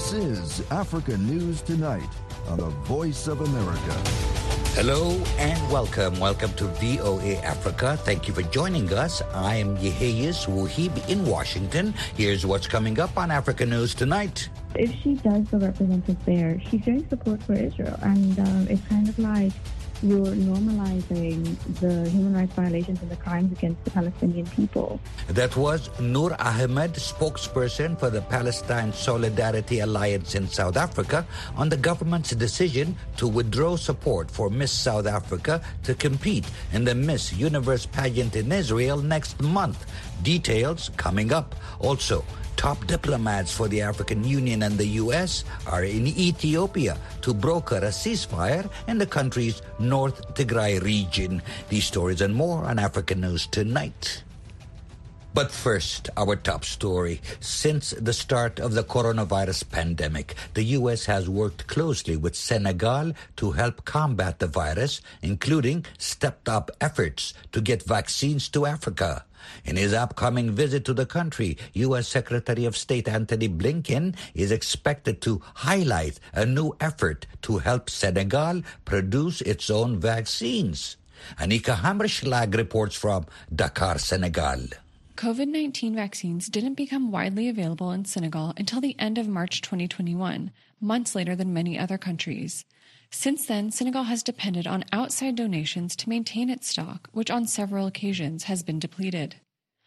This is Africa News Tonight on the Voice of America. Hello and welcome. Welcome to VOA Africa. Thank you for joining us. I am Yeheyes Wuhib in Washington. Here's what's coming up on Africa News Tonight. If she does the representative there, she's showing support for Israel. And it's kind of like you're normalizing the human rights violations and the crimes against the Palestinian people. That was Noor Ahmed, spokesperson for the Palestine Solidarity Alliance in South Africa, on the government's decision to withdraw support for Miss South Africa to compete in the Miss Universe pageant in Israel next month. Details coming up. Also, top diplomats for the African Union and the U.S. are in Ethiopia to broker a ceasefire in the country's North Tigray region. These stories and more on Africa News Tonight. But first, our top story. Since the start of the coronavirus pandemic, the U.S. has worked closely with Senegal to help combat the virus, including stepped-up efforts to get vaccines to Africa. In his upcoming visit to the country, U.S. Secretary of State Antony Blinken is expected to highlight a new effort to help Senegal produce its own vaccines. Anika Hammerschlag reports from Dakar, Senegal. COVID-19 vaccines didn't become widely available in Senegal until the end of March 2021, months later than many other countries. Since then, Senegal has depended on outside donations to maintain its stock, which on several occasions has been depleted.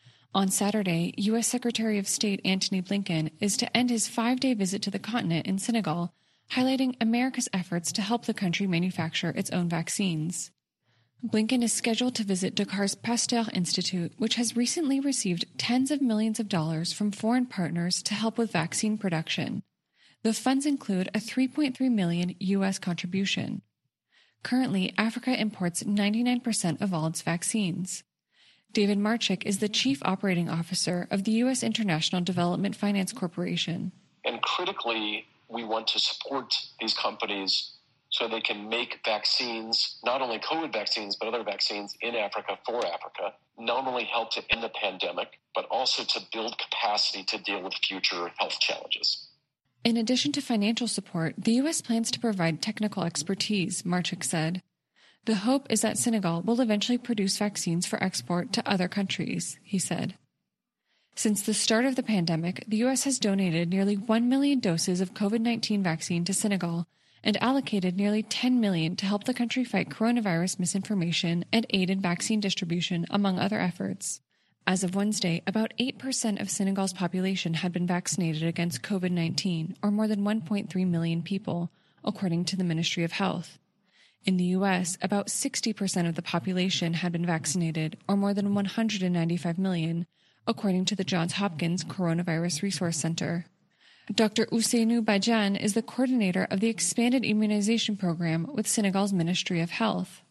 On Saturday, U.S. Secretary of State Antony Blinken is to end his 5-day visit to the continent in Senegal, highlighting America's efforts to help the country manufacture its own vaccines. Blinken is scheduled to visit Dakar's Pasteur Institute, which has recently received tens of millions of dollars from foreign partners to help with vaccine production. The funds include a $3.3 million U.S. contribution. Currently, Africa imports 99% of all its vaccines. David Marchik is the Chief Operating Officer of the U.S. International Development Finance Corporation. And critically, we want to support these companies so they can make vaccines, not only COVID vaccines, but other vaccines in Africa for Africa, not only help to end the pandemic, but also to build capacity to deal with future health challenges. In addition to financial support, the U.S. plans to provide technical expertise, Marchik said. The hope is that Senegal will eventually produce vaccines for export to other countries, he said. Since the start of the pandemic, the U.S. has donated nearly 1 million doses of COVID-19 vaccine to Senegal and allocated nearly $10 million to help the country fight coronavirus misinformation and aid in vaccine distribution, among other efforts. As of Wednesday, about 8% of Senegal's population had been vaccinated against COVID-19, or more than 1.3 million people, according to the Ministry of Health. In the U.S., about 60% of the population had been vaccinated, or more than 195 million, according to the Johns Hopkins Coronavirus Resource Center. Dr. Ousseynou Badiane is the coordinator of the Expanded Immunization Program with Senegal's Ministry of Health.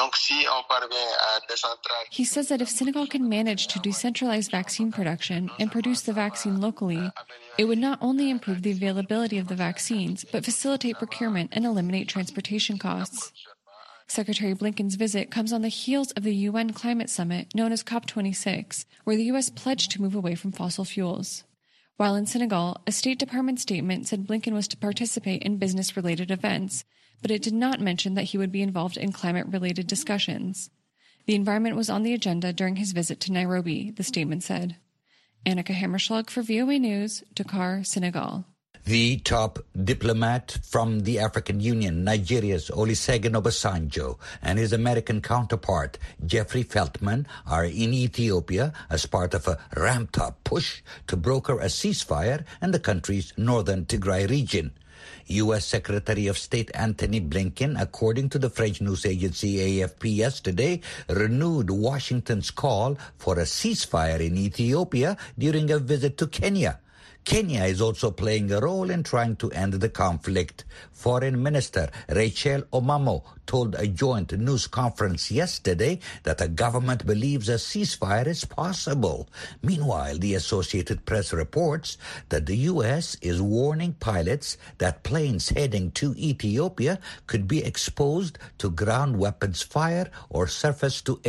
He says that if Senegal can manage to decentralize vaccine production and produce the vaccine locally, it would not only improve the availability of the vaccines, but facilitate procurement and eliminate transportation costs. Secretary Blinken's visit comes on the heels of the UN climate summit known as COP26, where the U.S. pledged to move away from fossil fuels. While in Senegal, a State Department statement said Blinken was to participate in business-related events, but it did not mention that he would be involved in climate-related discussions. The environment was on the agenda during his visit to Nairobi, the statement said. Annika Hammerschlag for VOA News, Dakar, Senegal. The top diplomat from the African Union, Nigeria's Olusegun Obasanjo, and his American counterpart, Jeffrey Feltman, are in Ethiopia as part of a ramped-up push to broker a ceasefire in the country's northern Tigray region. U.S. Secretary of State Antony Blinken, according to the French news agency AFP yesterday, renewed Washington's call for a ceasefire in Ethiopia during a visit to Kenya. Kenya is also playing a role in trying to end the conflict. Foreign Minister Rachel Omamo told a joint news conference yesterday that the government believes a ceasefire is possible. Meanwhile, the Associated Press reports that the U.S. is warning pilots that planes heading to Ethiopia could be exposed to ground weapons fire or surface-to-air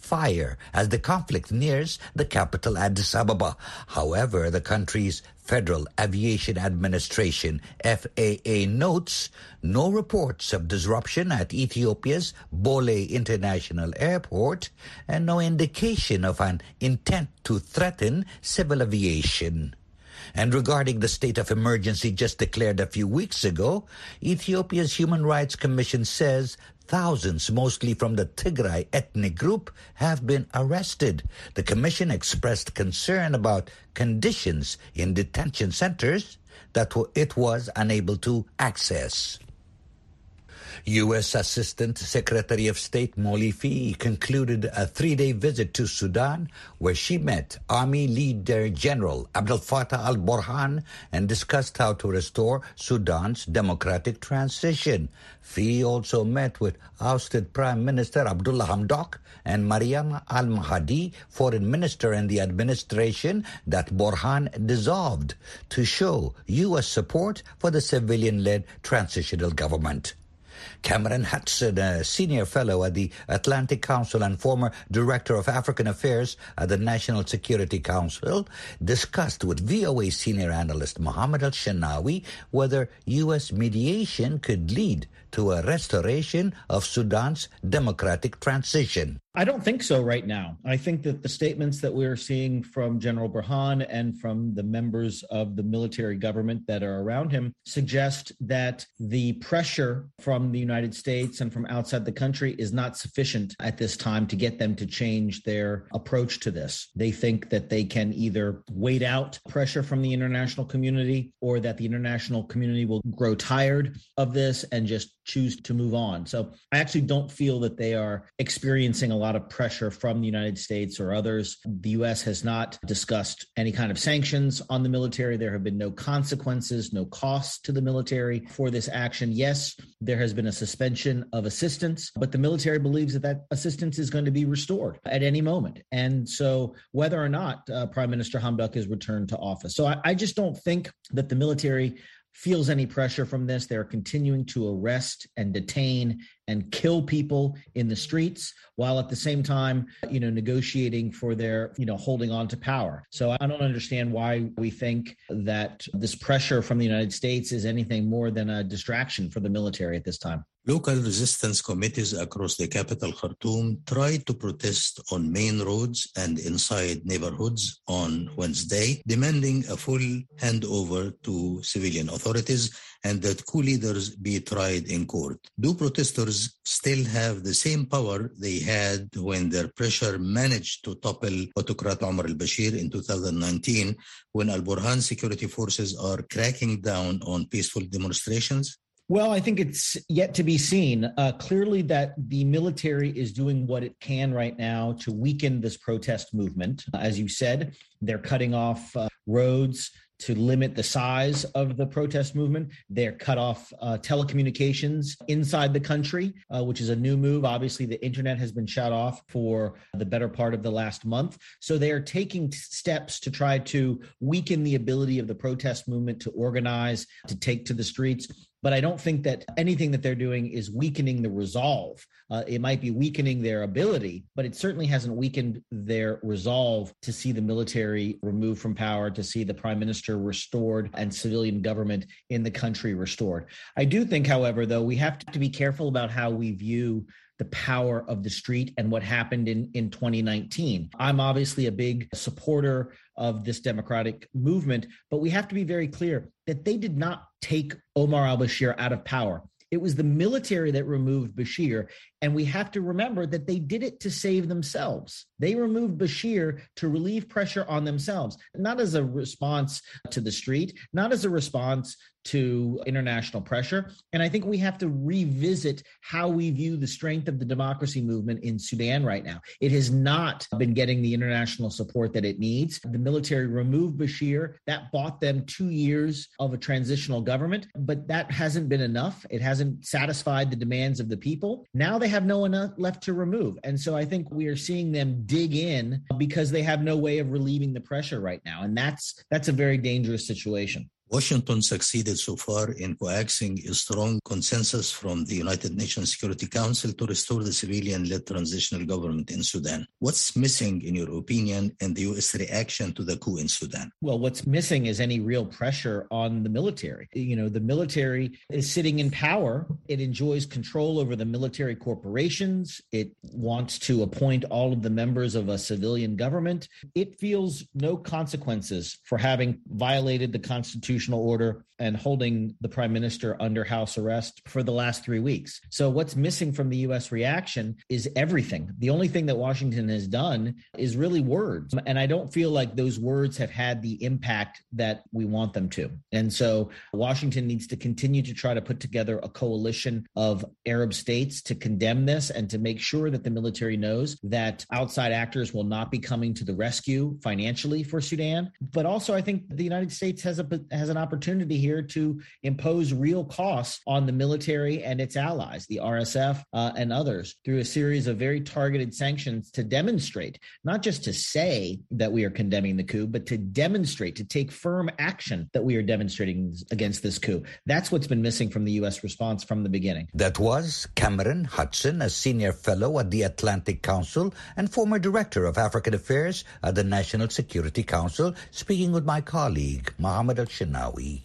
fire as the conflict nears the capital Addis Ababa. However, the country's Federal Aviation Administration, FAA, notes no reports of disruption at Ethiopia's Bole International Airport and no indication of an intent to threaten civil aviation. And regarding the state of emergency just declared a few weeks ago, Ethiopia's Human Rights Commission says thousands, mostly from the Tigray ethnic group, have been arrested. The commission expressed concern about conditions in detention centers that it was unable to access. U.S. Assistant Secretary of State Molifi concluded a 3-day visit to Sudan where she met Army Leader General Abdel Fattah al-Burhan and discussed how to restore Sudan's democratic transition. Fi also met with ousted Prime Minister Abdullah Hamdok and Mariam al-Mahdi, foreign minister in the administration that Burhan dissolved, to show U.S. support for the civilian-led transitional government. Cameron Hudson, a senior fellow at the Atlantic Council and former director of African Affairs at the National Security Council, discussed with VOA senior analyst Mohammed Al-Shanawi whether U.S. mediation could lead to a restoration of Sudan's democratic transition. I don't think so right now. I think that the statements that we're seeing from General Burhan and from the members of the military government that are around him suggest that the pressure from the United States and from outside the country is not sufficient at this time to get them to change their approach to this. They think that they can either wait out pressure from the international community or that the international community will grow tired of this and just choose to move on. So I actually don't feel that they are experiencing a lot of pressure from the United States or others. The U.S. has not discussed any kind of sanctions on the military. There have been no consequences, no costs to the military for this action. Yes, there has been a suspension of assistance, but the military believes that that assistance is going to be restored at any moment. And so whether or not Prime Minister Hamdok is returned to office. So I just don't think that the military feels any pressure from this. They're continuing to arrest and detain and kill people in the streets while at the same time, negotiating for their, holding on to power. So I don't understand why we think that this pressure from the United States is anything more than a distraction for the military at this time. Local resistance committees across the capital, Khartoum, tried to protest on main roads and inside neighborhoods on Wednesday, demanding a full handover to civilian authorities and that coup leaders be tried in court. Do protesters still have the same power they had when their pressure managed to topple autocrat Omar al-Bashir in 2019, when al-Burhan security forces are cracking down on peaceful demonstrations? Well, I think it's yet to be seen. Clearly that the military is doing what it can right now to weaken this protest movement. As you said, they're cutting off roads to limit the size of the protest movement. They're cut off telecommunications inside the country, which is a new move. Obviously, the internet has been shut off for the better part of the last month. So they are taking steps to try to weaken the ability of the protest movement to organize, to take to the streets. But I don't think that anything that they're doing is weakening the resolve. It might be weakening their ability, but it certainly hasn't weakened their resolve to see the military removed from power, to see the prime minister restored and civilian government in the country restored. I do think, however, though, we have to be careful about how we view the power of the street and what happened in 2019. I'm obviously a big supporter of this democratic movement, but we have to be very clear that they did not take Omar al-Bashir out of power. It was the military that removed Bashir, and we have to remember that they did it to save themselves. They removed Bashir to relieve pressure on themselves, not as a response to the street, not as a response to international pressure. And I think we have to revisit how we view the strength of the democracy movement in Sudan right now. It has not been getting the international support that it needs. The military removed Bashir. That bought them 2 years of a transitional government, but that hasn't been enough. It hasn't satisfied the demands of the people. Now they have no one left to remove. And so I think we are seeing them dig in because they have no way of relieving the pressure right now. And that's a very dangerous situation. Washington succeeded so far in coaxing a strong consensus from the United Nations Security Council to restore the civilian-led transitional government in Sudan. What's missing, in your opinion, in the U.S. reaction to the coup in Sudan? Well, what's missing is any real pressure on the military. You know, the military is sitting in power. It enjoys control over the military corporations. It wants to appoint all of the members of a civilian government. It feels no consequences for having violated the Constitution order and holding the prime minister under house arrest for the last 3 weeks. So what's missing from the U.S. reaction is everything. The only thing that Washington has done is really words. And I don't feel like those words have had the impact that we want them to. And so Washington needs to continue to try to put together a coalition of Arab states to condemn this and to make sure that the military knows that outside actors will not be coming to the rescue financially for Sudan. But also, I think the United States has an opportunity here to impose real costs on the military and its allies, the RSF and others, through a series of very targeted sanctions to demonstrate, not just to say that we are condemning the coup, but to demonstrate, to take firm action that we are demonstrating against this coup. That's what's been missing from the U.S. response from the beginning. That was Cameron Hudson, a senior fellow at the Atlantic Council and former director of African Affairs at the National Security Council, speaking with my colleague, Mohammed Al-Shinawi.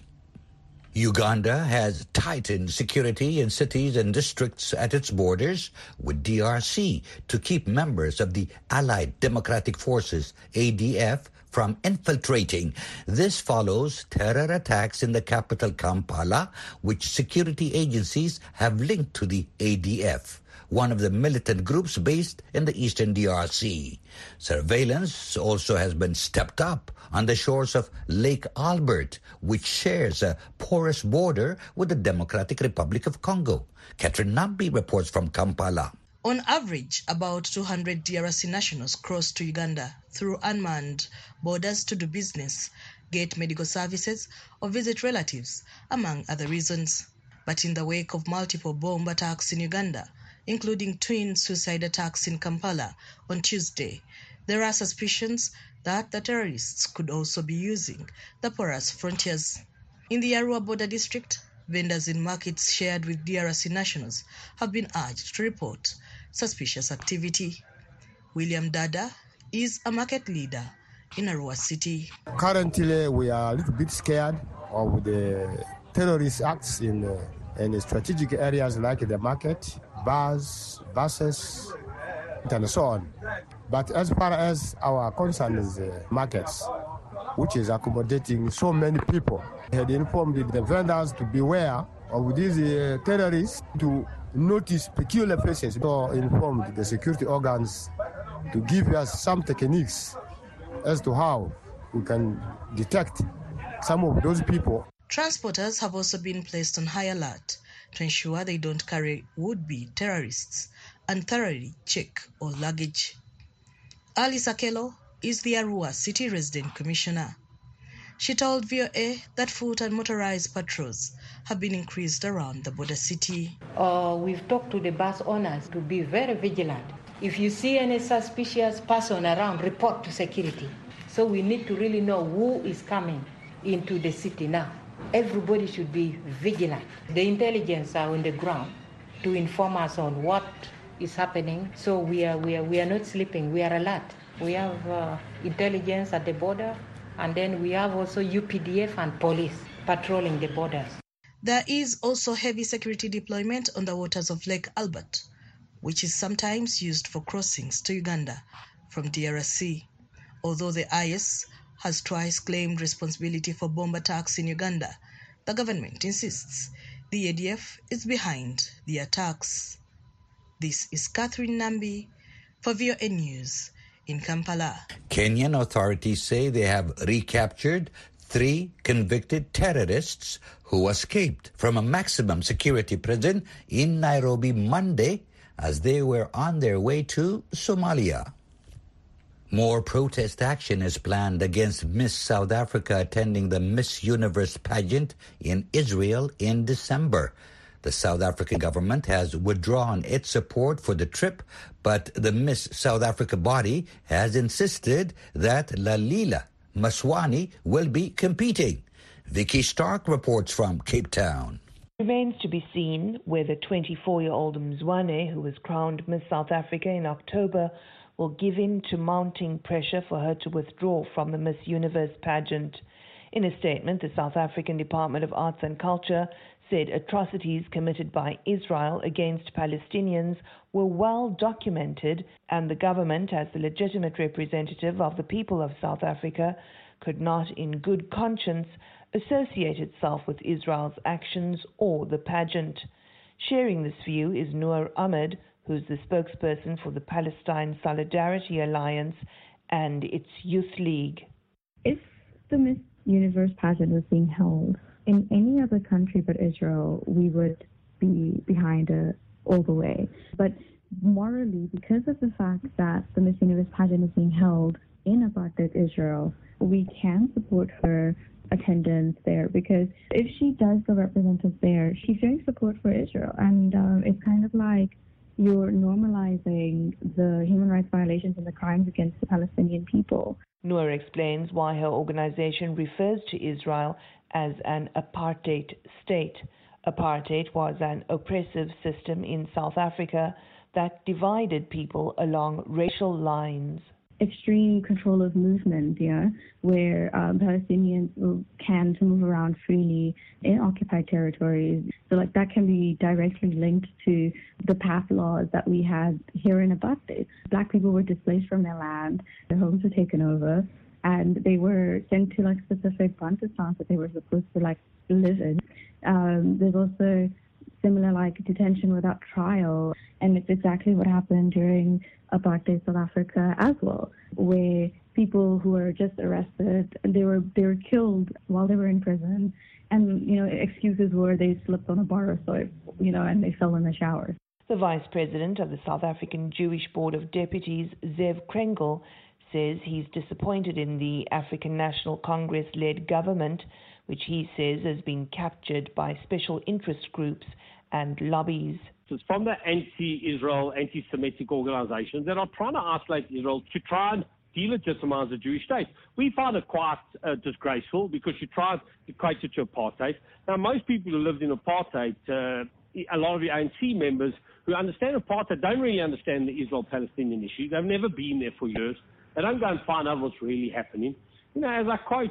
Uganda has tightened security in cities and districts at its borders with DRC to keep members of the Allied Democratic Forces, ADF, from infiltrating. This follows terror attacks in the capital Kampala, which security agencies have linked to the ADF, one of the militant groups based in the eastern DRC. Surveillance also has been stepped up on the shores of Lake Albert, which shares a porous border with the Democratic Republic of Congo. Catherine Nambi reports from Kampala. On average, about 200 DRC nationals cross to Uganda through unmanned borders to do business, get medical services, or visit relatives, among other reasons. But in the wake of multiple bomb attacks in Uganda, including twin suicide attacks in Kampala on Tuesday, there are suspicions that the terrorists could also be using the porous frontiers. In the Arua border district, vendors in markets shared with DRC nationals have been urged to report suspicious activity. William Dada is a market leader in Arua City. Currently, we are a little bit scared of the terrorist acts in strategic areas like the market, bars, buses, and so on. But as far as our concern is markets, which is accommodating so many people, I had informed the vendors to beware of these terrorists, to notice peculiar faces, so informed the security organs to give us some techniques as to how we can detect some of those people. Transporters have also been placed on high alert to ensure they don't carry would-be terrorists and thoroughly check all luggage. Ali Sakelo is the Arua City Resident Commissioner. She told VOA that foot and motorized patrols have been increased around the border city. We've talked to the bus owners to be very vigilant. If you see any suspicious person around, report to security. So we need to really know who is coming into the city now. Everybody should be vigilant. The intelligence are on the ground to inform us on what is happening. So we are not sleeping. We are alert. We have intelligence at the border, and then we have also UPDF and police patrolling the borders. There is also heavy security deployment on the waters of Lake Albert, which is sometimes used for crossings to Uganda from DRC. Although the IS has twice claimed responsibility for bomb attacks in Uganda, the government insists the ADF is behind the attacks. This is Catherine Nambi for VOA News in Kampala. Kenyan authorities say they have recaptured 3 convicted terrorists who escaped from a maximum security prison in Nairobi Monday as they were on their way to Somalia. More protest action is planned against Miss South Africa attending the Miss Universe pageant in Israel in December. The South African government has withdrawn its support for the trip, but the Miss South Africa body has insisted that Lalila Maswani will be competing. Vicky Stark reports from Cape Town. It remains to be seen whether 24-year-old Mzwane, who was crowned Miss South Africa in October, will give in to mounting pressure for her to withdraw from the Miss Universe pageant. In a statement, the South African Department of Arts and Culture said atrocities committed by Israel against Palestinians were well documented, and the government, as the legitimate representative of the people of South Africa, could not in good conscience associate itself with Israel's actions or the pageant. Sharing this view is Noor Ahmed, who's the spokesperson for the Palestine Solidarity Alliance and its Youth League. If the Miss Universe pageant was being held in any other country but Israel, we would be behind it all the way. But morally, because of the fact that the Miss Universe pageant is being held in apartheid Israel, we can support her attendance there, because if she does go represent us there, she's showing support for Israel. And it's kind of like you're normalizing the human rights violations and the crimes against the Palestinian people. Noor explains why her organization refers to Israel as an apartheid state. Apartheid was an oppressive system in South Africa that divided people along racial lines. Extreme control of movement, where Palestinians can move around freely in occupied territories. So that can be directly linked to the past laws that we had here in apartheid. Black people were displaced from their land, their homes were taken over, and they were sent to specific Bantustans that they were supposed to live in. There's also similar detention without trial, and it's exactly what happened during apartheid South Africa as well, where people who were just arrested, they were killed while they were in prison, and excuses were they slipped on a bar of soap, and they fell in the shower. The vice president of the South African Jewish Board of Deputies, Zev Krengel, says he's disappointed in the African National Congress-led government, which he says has been captured by special interest groups and lobbies. It's from the anti-Israel, anti-Semitic organizations that are trying to isolate Israel to try and delegitimize the Jewish state. We find it quite disgraceful because you try to equate it to apartheid. Now, most people who lived in apartheid, a lot of the ANC members who understand apartheid don't really understand the Israel-Palestinian issue. They've never been there for years. They don't go and find out what's really happening. As I quote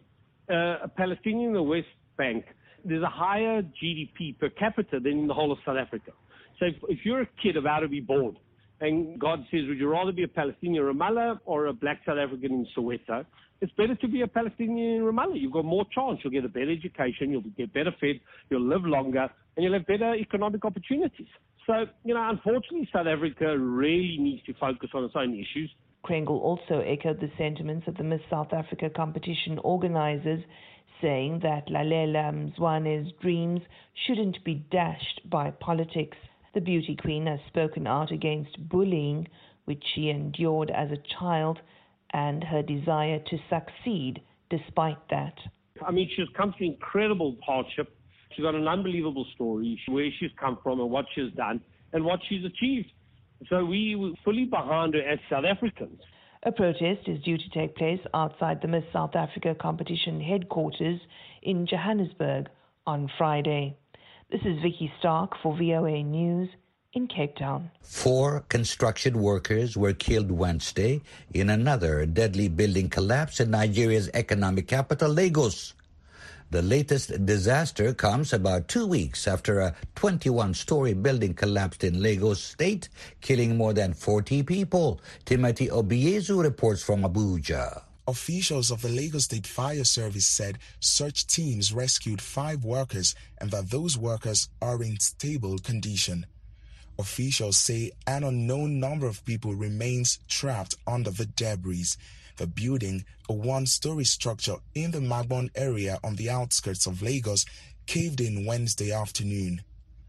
a Palestinian in the West Bank, there's a higher GDP per capita than in the whole of South Africa. So if you're a kid about to be born, and God says, would you rather be a Palestinian in Ramallah or a black South African in Soweto? It's better to be a Palestinian in Ramallah. You've got more chance. You'll get a better education. You'll get better fed. You'll live longer. And you'll have better economic opportunities. So, unfortunately, South Africa really needs to focus on its own issues. Krengel also echoed the sentiments of the Miss South Africa competition organizers, saying that Lalela Mzwane's dreams shouldn't be dashed by politics. The beauty queen has spoken out against bullying, which she endured as a child, and her desire to succeed despite that. She's come through incredible hardship. She's got an unbelievable story, where she's come from and what she's done and what she's achieved. So we were fully behind her as South Africans. A protest is due to take place outside the Miss South Africa competition headquarters in Johannesburg on Friday. This is Vicky Stark for VOA News in Cape Town. 4 construction workers were killed Wednesday in another deadly building collapse in Nigeria's economic capital, Lagos. The latest disaster comes about 2 weeks after a 21-story building collapsed in Lagos State, killing more than 40 people. Timothy Obiezu reports from Abuja. Officials of the Lagos State Fire Service said search teams rescued 5 workers and that those workers are in stable condition. Officials say an unknown number of people remains trapped under the debris. The building, a 1-story structure in the Magbon area on the outskirts of Lagos, caved in Wednesday afternoon.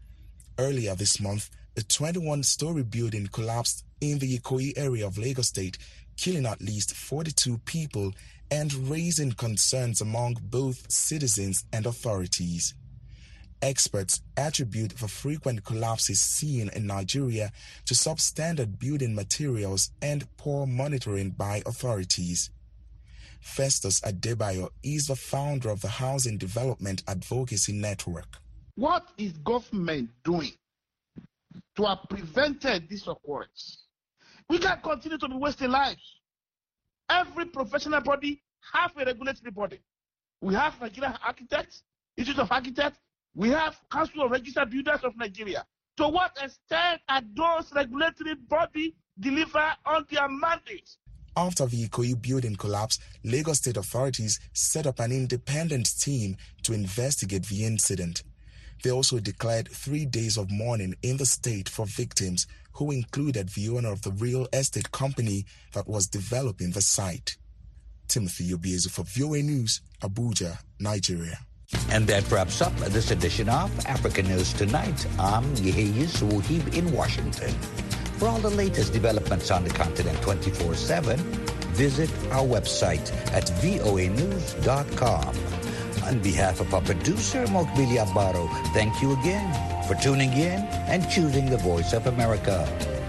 Earlier this month, a 21-story building collapsed in the Ikoyi area of Lagos State, killing at least 42 people and raising concerns among both citizens and authorities. Experts attribute the frequent collapses seen in Nigeria to substandard building materials and poor monitoring by authorities. Festus Adebayo is the founder of the Housing Development Advocacy Network. What is government doing to have prevented this occurrence? We can't continue to be wasting lives. Every professional body has a regulatory body. We have Nigerian Architects, Institute of Architects. We have Council of Registered Builders of Nigeria. To what extent are those regulatory bodies deliver on their mandates? After the Ikoyi building collapse, Lagos State authorities set up an independent team to investigate the incident. They also declared 3 days of mourning in the state for victims, who included the owner of the real estate company that was developing the site. Timothy Obiezu for VOA News, Abuja, Nigeria. And that wraps up this edition of African News Tonight. I'm Yeheyes Wuhib in Washington. For all the latest developments on the continent 24/7, visit our website at voanews.com. On behalf of our producer, Mokbili Abaro, thank you again for tuning in and choosing the Voice of America.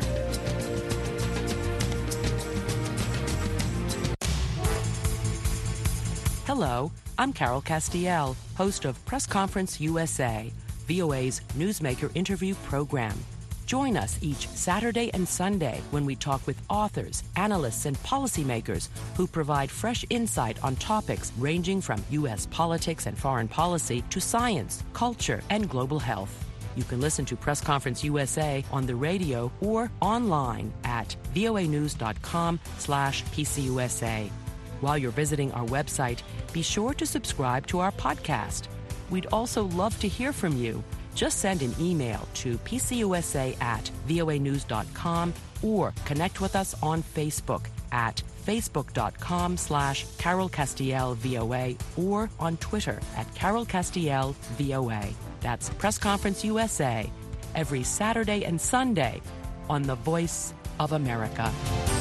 Hello, I'm Carol Castiel, host of Press Conference USA, VOA's newsmaker interview program. Join us each Saturday and Sunday when we talk with authors, analysts, and policymakers who provide fresh insight on topics ranging from U.S. politics and foreign policy to science, culture, and global health. You can listen to Press Conference USA on the radio or online at voanews.com/PCUSA. While you're visiting our website, be sure to subscribe to our podcast. We'd also love to hear from you. Just send an email to pcusa@voanews.com or connect with us on Facebook at facebook.com/Carol Castiel VOA or on Twitter at Carol Castiel VOA. That's Press Conference USA every Saturday and Sunday on the Voice of America.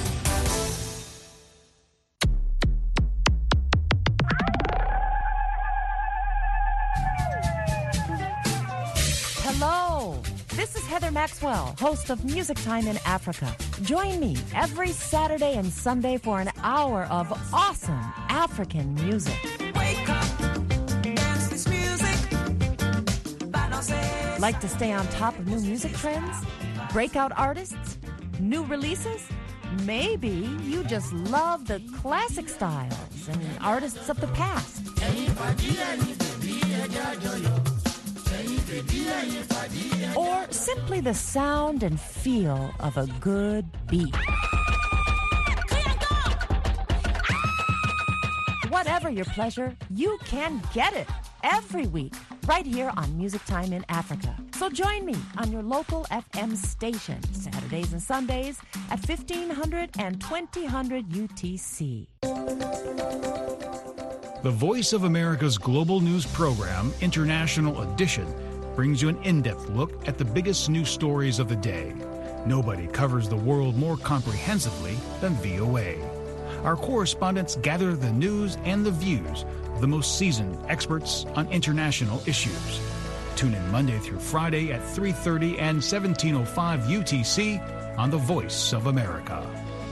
Hello, this is Heather Maxwell, host of Music Time in Africa. Join me every Saturday and Sunday for an hour of awesome African music. Wake up, dance this music. Like to stay on top of new music trends? Breakout artists? New releases? Maybe you just love the classic styles and artists of the past. Or simply the sound and feel of a good beat. Whatever your pleasure, you can get it every week right here on Music Time in Africa. So join me on your local FM station Saturdays and Sundays at 1500 and 2000 UTC. The Voice of America's global news program, International Edition, brings you an in-depth look at the biggest news stories of the day. Nobody covers the world more comprehensively than VOA. Our correspondents gather the news and the views of the most seasoned experts on international issues. Tune in Monday through Friday at 3:30 and 17:05 UTC on The Voice of America.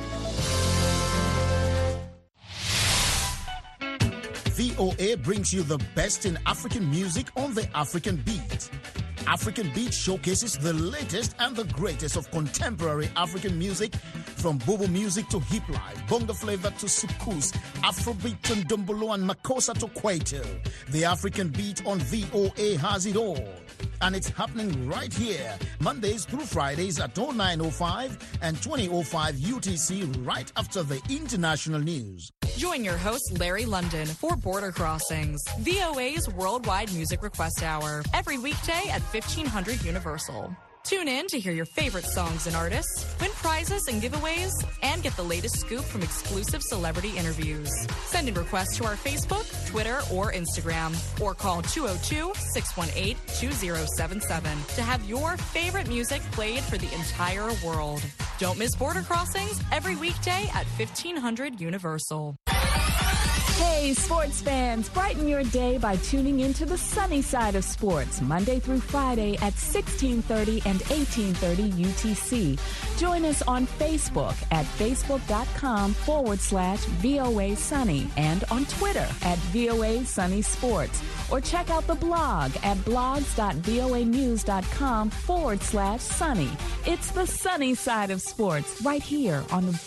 VOA brings you the best in African music on the African Beat. African Beat showcases the latest and the greatest of contemporary African music, from Bobo music to hip life, bongo flavor to soukous, Afrobeat to Ndombolo and Makossa to Kwaito. The African Beat on VOA has it all. And it's happening right here, Mondays through Fridays at 09:05 and 20:05 UTC, right after the international news. Join your host, Larry London, for Border Crossings, VOA's worldwide music request hour, every weekday at 1500 Universal. Tune in to hear your favorite songs and artists, win prizes and giveaways, and get the latest scoop from exclusive celebrity interviews. Send in requests to our Facebook, Twitter, or Instagram, or call 202-618-2077 to have your favorite music played for the entire world. Don't miss Border Crossings every weekday at 1500 Universal. Hey, sports fans, brighten your day by tuning into the sunny side of sports, Monday through Friday at 1630 and 1830 UTC. Join us on Facebook at facebook.com/VOA Sunny and on Twitter at VOA Sunny Sports. Or check out the blog at blogs.voanews.com/sunny. It's the sunny side of sports right here on the